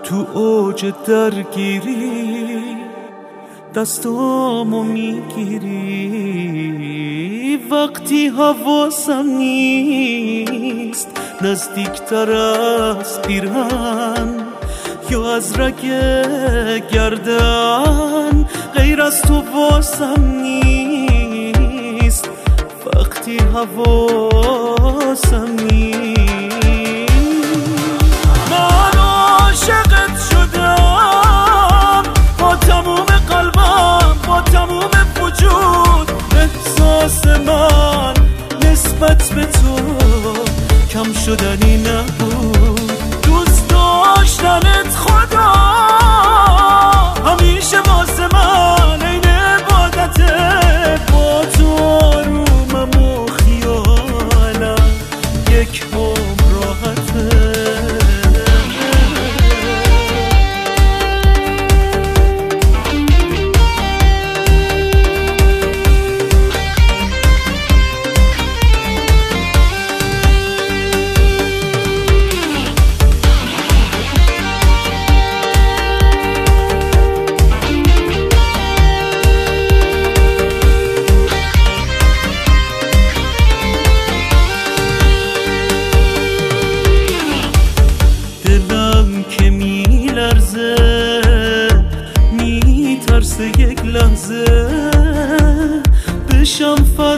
تو اوج درگیری دستامو میگیری، وقتی حواسم نیست نزدیکتر از پیرهن یا از رگ گردن، غیر از تو واسم نیست وقتی حواسم نیست. من عاشقت شدم با تموم قلبم، با تموم وجود. احساس من نسبت به تو کم شدنی نبود. دوست داشتنت خدا همیشه واسه من این عبادته. با تو آرومم و خیالم یک عمر راحته. میترسه یک لحظه بشم